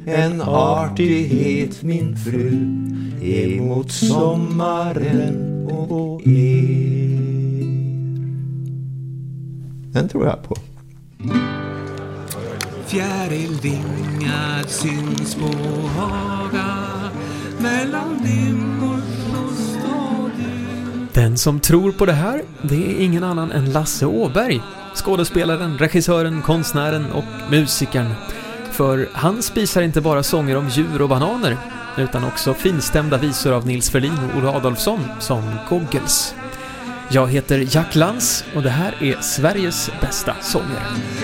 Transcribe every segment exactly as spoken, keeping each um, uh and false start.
en artighet min fru emot sommaren och er. Den tror jag på. Fjärilvingad syns på haga mellan dimmor och stadion. Den som tror på det här, det är ingen annan än Lasse Åberg, skådespelaren, regissören, konstnären och musikern. För han spisar inte bara sånger om djur och bananer, utan också finstämda visor av Nils Ferlin och Olle Adolfsson som Goggles. Jag heter Jack Lantz och det här är Sveriges bästa sånger.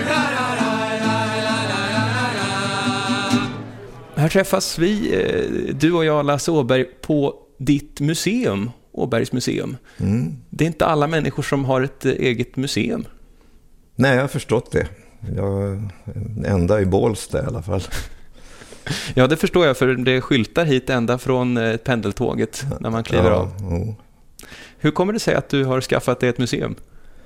Här träffas vi, du och jag, Lasse Åberg, på ditt museum, Åbergs museum. Mm. Det är inte alla människor som har ett eget museum. Nej, jag har förstått det. Jag är enda i Bålsta i alla fall. Ja, det förstår jag, för det skyltar hit ända från pendeltåget när man kliver ja, av. Oh. Hur kommer det sig att du har skaffat dig ett museum?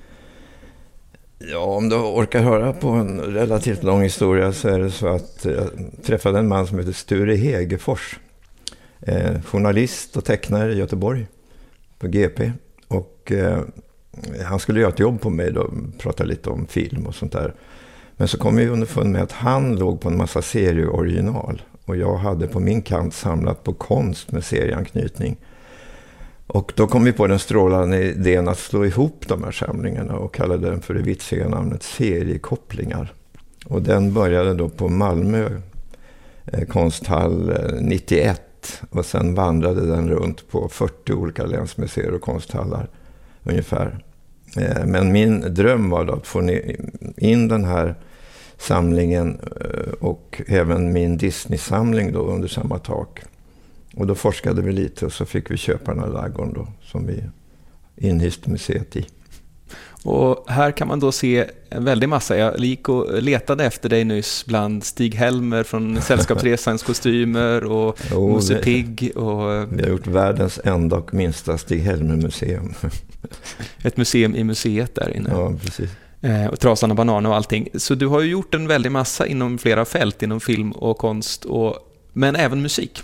Ja, om du orkar höra på en relativt lång historia så är det så att jag träffade en man som heter Sture Hegefors. Eh, journalist och tecknare i Göteborg på G P. Och eh, han skulle göra ett jobb på mig då, prata lite om film och sånt där. Men så kom jag underfund med att han låg på en massa serieoriginal. Och jag hade på min kant samlat på konst med serieanknytning. Och då kom vi på den strålande idén att slå ihop de här samlingarna och kallade den för det vitsiga namnet seriekopplingar. Och den började då på Malmö eh, konsthall eh, nittioett och sen vandrade den runt på fyrtio olika länsmuseer och konsthallar ungefär. Eh, men min dröm var då att få in den här samlingen eh, och även min Disney-samling då under samma tak. Och då forskade vi lite och så fick vi köpa den här ladugården då som vi inhyste museet i. Och här kan man då se en väldig massa. Jag gick och letade efter dig nyss bland Stig-Helmer från Sällskapsresans kostymer och jo, Musse Pigg. Och... Vi har gjort världens enda och minsta Stig-Helmer-museum. Ett museum i museet där inne. Ja, precis. Eh, och Trasan och bananer och allting. Så du har ju gjort en väldig massa inom flera fält, inom film och konst, och, men även musik.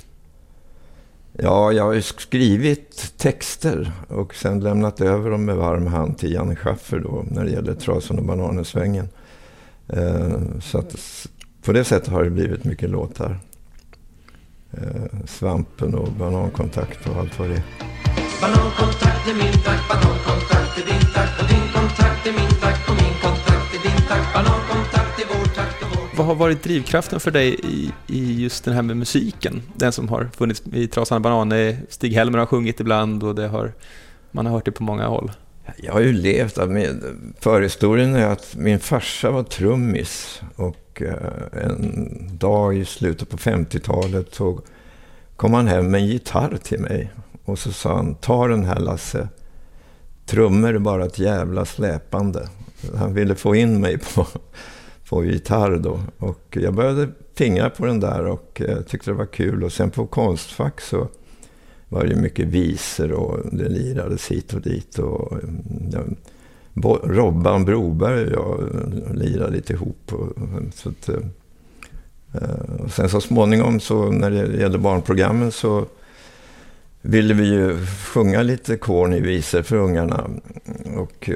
Ja, jag har ju skrivit texter och sen lämnat över dem med varm hand till Janne Schaffer då när det gäller Trasan och bananersvängen. Eh, så att på det sättet har det blivit mycket låtar. Eh, svampen och banankontakt och allt vad det är. Banankontakt är min tack, banankontakt är din tack och din kontakt är min tack och min kontakt är din tack. Banankontakt är vår tack och vår. Vad har varit drivkraften för dig i, i just den här med musiken? Den som har funnits i Trasan och bananer, Stig-Helmer har sjungit ibland och det har, man har hört det på många håll. Jag har ju levt av med, förhistorien är att min farsa var trummis och eh, en dag i slutet på femtiotalet så kom han hem med en gitarr till mig och så sa han, ta den här Lasse, trummor är bara ett jävla släpande. Han ville få in mig på, på gitarr då och jag började fingra på den där och eh, tyckte det var kul och sen på Konstfack så var det mycket visor och det lirades hit och dit och ja, Robban Broberg och jag lirade lite ihop och, så att, och sen så småningom så när det gällde barnprogrammen så ville vi ju sjunga lite corny visor för ungarna och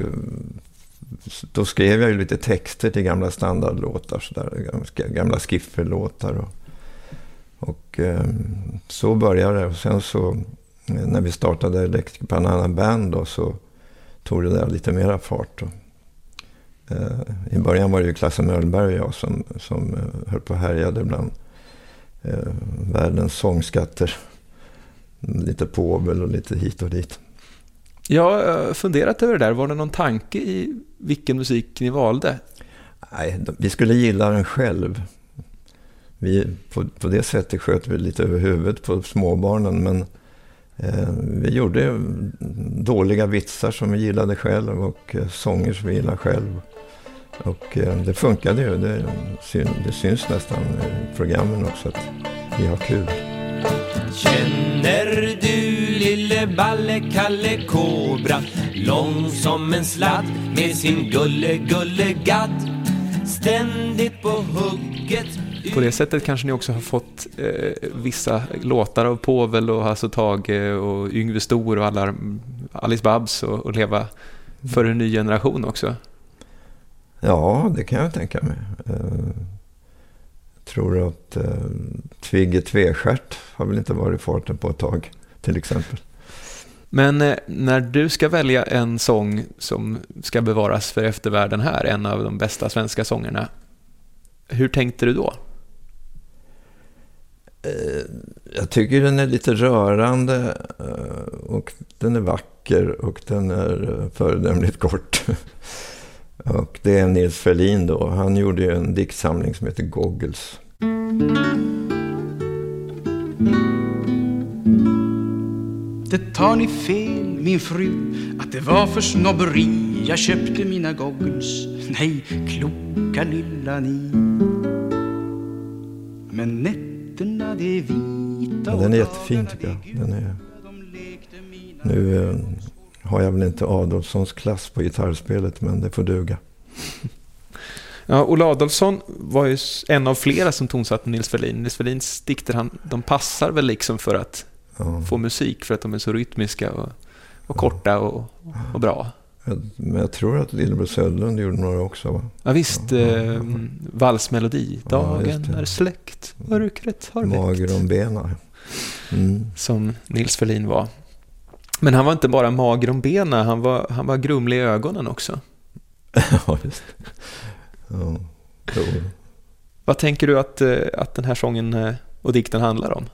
då skrev jag ju lite texter till gamla standardlåtar så där, gamla skifferlåtar och Och eh, så började det. Och sen så när vi startade Electric Banana Band då, så tog det där lite mera fart. Då. Eh, I början var det ju Klasse Möllberg och jag som, som eh, höll på och härjade bland eh, världens sångskatter. Lite påbel och lite hit och dit. Jag har funderat över det där. Var det någon tanke i vilken musik ni valde? Nej, vi skulle gilla den själv. Vi, på, på det sättet sköt vi lite över huvudet på småbarnen men eh, vi gjorde dåliga vitsar som vi gillade själv och eh, sånger som vi gillade själv och eh, det funkade ju, det, det syns nästan i programmen också att vi har kul. Känner du lille balle Kalle Kobra, lång som en sladd med sin gulle gulle gadd, ständigt på hugget på det sättet kanske ni också har fått eh, vissa låtar av Povel och Hasse Tage och Yngve Stor och alla, Alice Babs och, och leva för en ny generation också. Ja, det kan jag tänka mig. Jag tror att uh, Tvigge Tvestjärt har väl inte varit i farten på ett tag, till exempel. Men eh, när du ska välja en sång som ska bevaras för eftervärlden här, en av de bästa svenska sångerna, hur tänkte du då? Jag tycker den är lite rörande och den är vacker och den är föredömligt kort. Och det är Nils Ferlin då. Han gjorde ju en diktsamling som heter Goggles. Det tar ni fel, min fru, att det var för snobberi jag köpte mina goggles. Nej, kloka lilla ni. Men nätterna det är vita. Ja, den är jättefin tycker jag. Den är... Nu eh, har jag väl inte Adolfssons klass på gitarrspelet, men det får duga. Ja, Olle Adolphson var ju en av flera som tonsatte Nils Ferlin. Nils Ferlins dikter, han, de passar väl liksom för att ja. få musik, för att de är så rytmiska och, och korta och, och bra. Men jag tror att Lillebror Söderlund gjorde några också, va? Ja visst, eh, valsmelodi. Dagen ja, är släckt, mörkret har väckt. Mager om bena. Mm. Som Nils Ferlin var. Men han var inte bara mager om bena, han var, han var grumlig i ögonen också. Ja, just ja, Vad tänker du att, att den här sången och dikten handlar om?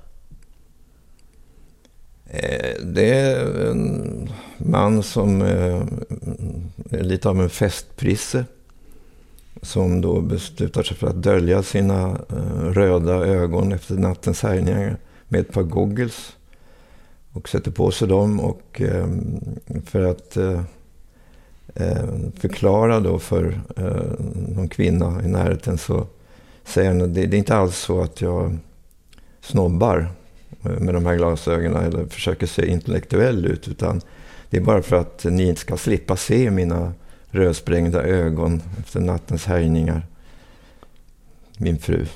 Det är en man som är lite av en festprisse som då beslutar sig för att dölja sina röda ögon efter nattens härjningar med ett par goggles och sätter på sig dem, och för att förklara då för någon kvinna i närheten så säger han att det är inte alls så att jag snobbar med de här glasögonen eller försöker se intellektuell ut, utan det är bara för att ni inte ska slippa se mina rödsprängda ögon efter nattens härjningar, min fru.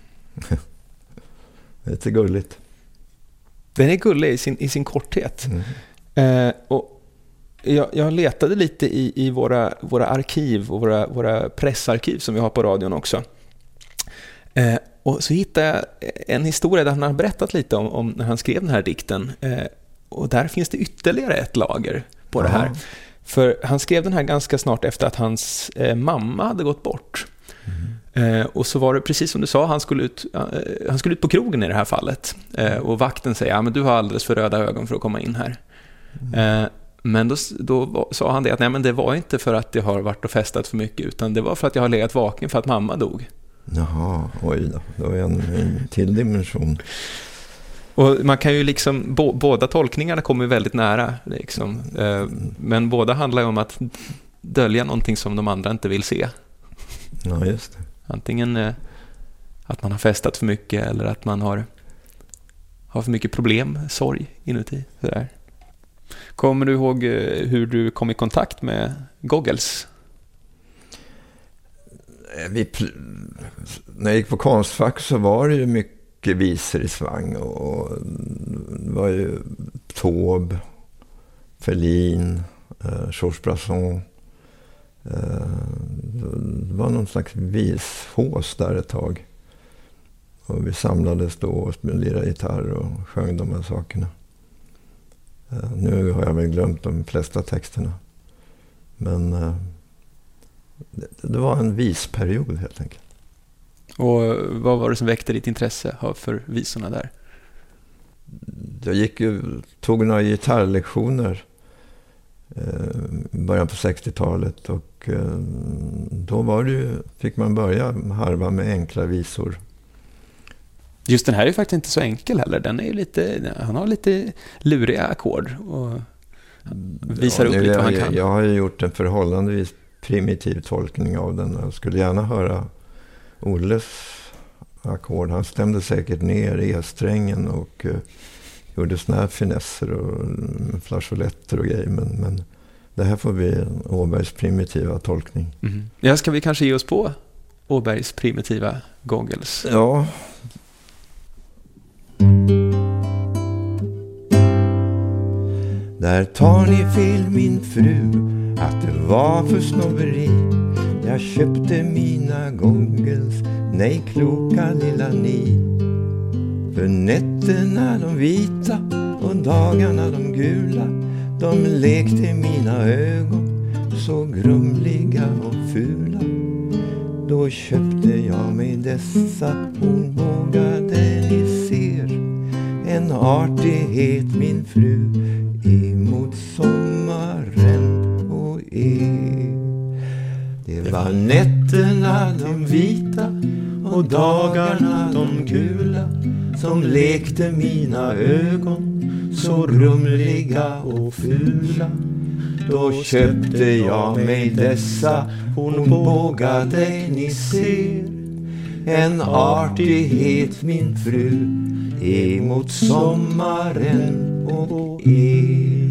Det är lite gulligt. Den är gullig i sin, i sin korthet. Mm. Eh, och jag, jag letade lite i, i våra, våra arkiv och våra, våra pressarkiv som vi har på radion också. Eh, och så hittade jag en historia där han har berättat lite om, om när han skrev den här dikten. Eh, och där finns det ytterligare ett lager på Aha. det här. För han skrev den här ganska snart efter att hans eh, mamma hade gått bort. Mm. Eh, och så var det precis som du sa, han skulle ut, eh, han skulle ut på krogen i det här fallet. Eh, och vakten säger, ja men du har alldeles för röda ögon för att komma in här. Mm. Eh, men då, då sa han det att nej, men det var inte för att jag har varit och festat för mycket, utan det var för att jag har legat vaken för att mamma dog. Jaha, oj då. Det var en, en till dimension. Och man kan ju liksom, bo, båda tolkningarna kommer väldigt nära liksom. Eh, men båda handlar ju om att dölja någonting som de andra inte vill se. Ja, just det. Antingen eh, att man har festat för mycket eller att man har, har för mycket problem, sorg inuti. Sådär. Kommer du ihåg eh, hur du kom i kontakt med Goggles? Vi, när jag gick på Konstfack så var det ju mycket visor i svang, och det var ju Taube, Ferlin, eh, Georges Brassens. Eh, det var någon slags vishås där ett tag. Och vi samlades då och lirade gitarr och sjöng de här sakerna. Eh, nu har jag väl glömt de flesta texterna. Men eh, det, det var en visperiod helt enkelt. Och vad var det som väckte ditt intresse för visorna där? Jag gick ju, tog några gitarrlektioner eh, i början på sextiotalet, och eh, då var det ju, fick man börja harva med enkla visor. Just den här är ju faktiskt inte så enkel heller. Den är ju lite, han har lite luriga ackord och visar ja, upp lite vad han kan. Jag har ju gjort en förhållandevis primitiv tolkning av den. Jag skulle gärna höra Olles ackord. Han stämde säkert ner E-strängen och uh, gjorde såna här finesser och flageoletter och grejer. Men, men det här får bli Åbergs primitiva tolkning. Mm. Ja, ska vi kanske ge oss på Åbergs primitiva goggles. Ja. Där tar ni fel min fru, att det var för snobberi. Jag köpte mina goggles, nej kloka lilla ni. För nätterna de vita och dagarna de gula, de lekte mina ögon så grumliga och fula. Då köpte jag mig dessa hornbågade ni ser. En artighet min fru emot sommaren och er. Det var nätterna de vita och dagarna de gula, som lekte mina ögon så rumliga och fula. Då köpte jag mig dessa hornbågade ni ser. En artighet min fru emot sommaren och er.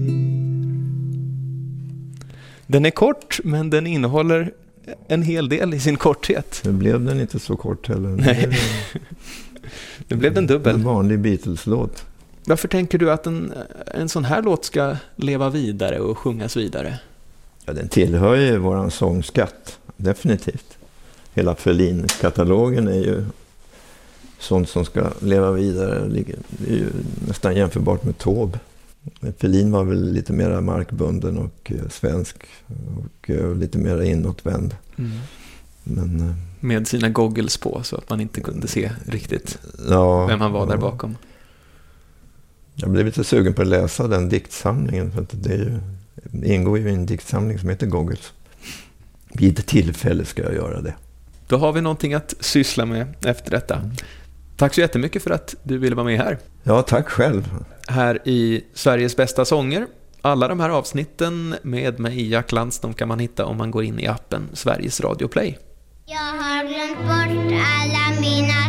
Den är kort, men den innehåller en hel del i sin korthet. Nu blev den inte så kort heller. Nej. Nu blev den dubbel. En vanlig Beatles-låt. Varför tänker du att en, en sån här låt ska leva vidare och sjungas vidare? Ja, den tillhör ju våran sångskatt, definitivt. Hela Ferlin-katalogen är ju sånt som ska leva vidare. Det är ju nästan jämförbart med Taube. Ferlin var väl lite mer markbunden och eh, svensk och eh, lite mer inåtvänd. Mm. Men, eh, med sina goggles på så att man inte kunde se riktigt ja, vem han var ja. där bakom. Jag blev lite sugen på att läsa den diktsamlingen, för att det, är ju, det ingår ju i en diktsamling som heter Goggles. Vid ett tillfälle ska jag göra det. Då har vi någonting att syssla med efter detta. Mm. Tack så jättemycket för att du ville vara med här. Ja, tack själv. Här i Sveriges bästa sånger. Alla de här avsnitten med mig, Jack Lantz, de kan man hitta om man går in i appen Sveriges Radio Play. Jag har glömt bort alla mina